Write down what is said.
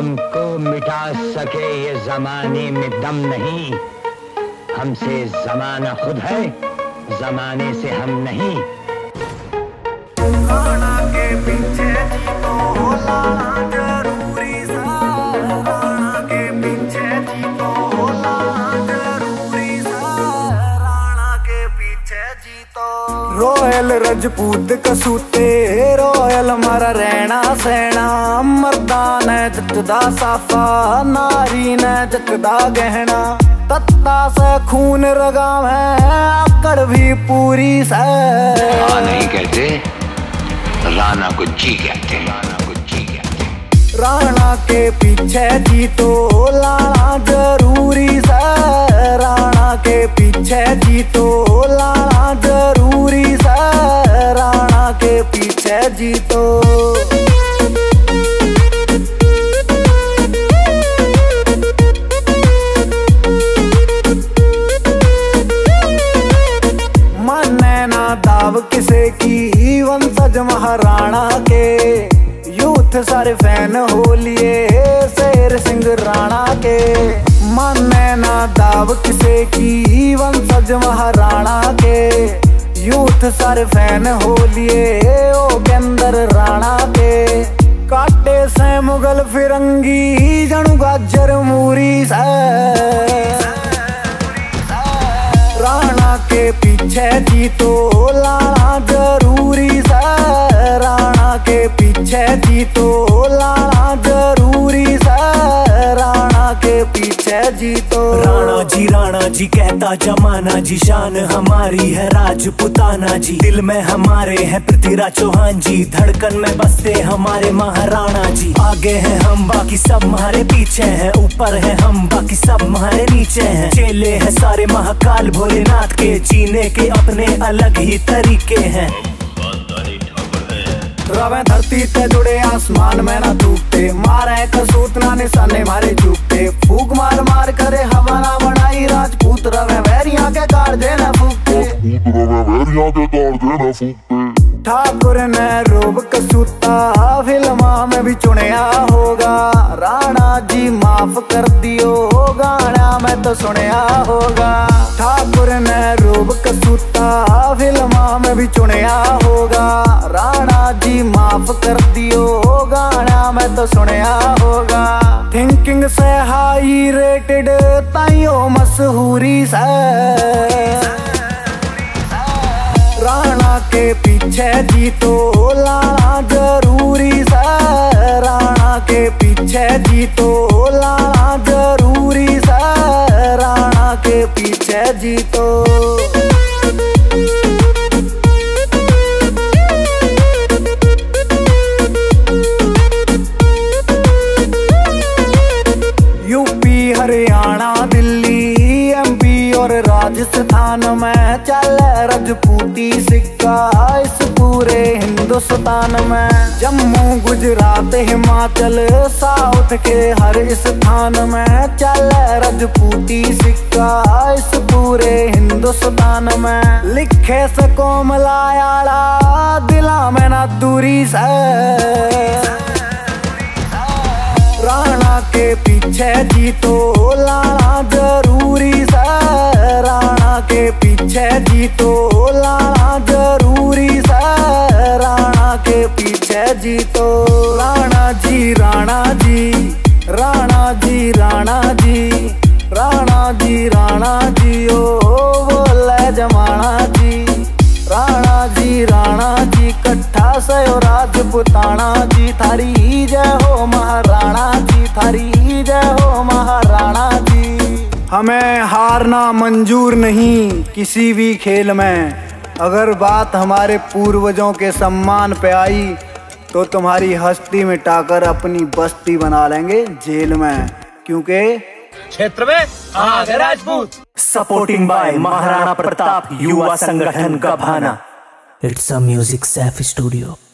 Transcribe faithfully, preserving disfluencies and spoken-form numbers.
हमको मिटा सके ये जमाने में दम नहीं, हमसे जमाना खुद है, जमाने से हम नहीं। राणा के पीछे जी तो लाना जरूरी सा, राणा के पीछे जी तो लाना जरूरी सा, राणा के पीछे जी तो। रॉयल रजपूत कसूते रॉयल मारा रहना सहना, मर्दा ने जचदा साफा नारी ने जचदा गहना, तत्ता से खून रगा में आकड़ भी पूरी से। हाँ नहीं कहते, राणा को जी कहते, राणा को जी कहते। राणा के पीछे जी तो लाना जरूरी से, राणा के पीछे जी तो लाना जरूरी से, राणा के पीछे जी तो। दाव किसे की वंशज महाराणा के, यूथ सारे फैन हो लिए शेर सिंह राणा के। माने ना दाव किसे की वंशज महाराणा के, यूथ सारे फैन हो लिए ओ गेंदर राणा के। काटे से मुगल फिरंगी जणु गाजर मूरी से, राणा के पीछे जी तो लाना जरूरी सा, राणा के पीछे जी तो लाना जरूरी सा, राणा के पीछे जी तो। राणा जी राणा जी कहता जमाना जी, शान हमारी है राजपुताना जी, दिल में हमारे हैं पृथ्वीराज चौहान जी, धड़कन में बसते हमारे महाराणा जी। आगे हैं हम बाकी सब हमारे पीछे हैं, ऊपर है हम बाकी सब हमारे नीचे हैं, चेले हैं सारे महाकाल भोलेनाथ के, जीने के अपने अलग ही तरीके हैं। रवे धरती ते जुड़े आसमान में ना टूटते, मारे कसूत ना निशाने मारे चूकते, फूक मार मार करे हवा ना बनाई, राजपूत रवे वैरिया के काट देना फूकते, वैरिया के काट देना फूकते। ठाकुर ने रूप कसूता फिल्मा में भी चुनिया होगा, राणा जी माफ कर दियो गाना में तो सुनिया होगा। ठाकुर ने रूप कसूता फिल्मा में भी चुनिया होगा, राणा जी माफ कर दियो गाना में तो सुनिया होगा। थिंकिंग से हाई रेटेड ताइयो मशहूरी से, राणा के पीछे जी तो लाना जरूरी सा, राणा के पीछे जी तो लाना जरूरी सा, राणा के पीछे जी तो। यूपी हरियाणा दिल्ली एमपी और राजस्थान में चल रजपूती सिक्का इस पूरे हिंदुस्तान में। जम्मू गुजरात हिमाचल साउथ के हर स्थान में चल रजपूती सिक्का इस पूरे हिंदुस्तान में। लिखे सको मलायाला दिला में ना दूरी से, राणा के पीछे जी तो लाना जरूरी सा, राणा के पीछे जी तो लाना जरूरी सा, राणा के पीछे जी तो। राणा जी राणा जी राणा जी राणा जी राणा जी राणा जी ओ बोले जमाना जी, राणा जी राणा जी कट्ठा सयो राजपुताना जी, थारी जय हो महाराणा जी, थारी जय हो महाराणा जी। हमें हारना मंजूर नहीं किसी भी खेल में, अगर बात हमारे पूर्वजों के सम्मान पे आई तो तुम्हारी हस्ती मिटाकर अपनी बस्ती बना लेंगे जेल में, क्योंकि क्षेत्र में आग है राजपूत। सपोर्टिंग बाय महाराणा प्रताप युवा संगठन का भाना। It's a music safe studio.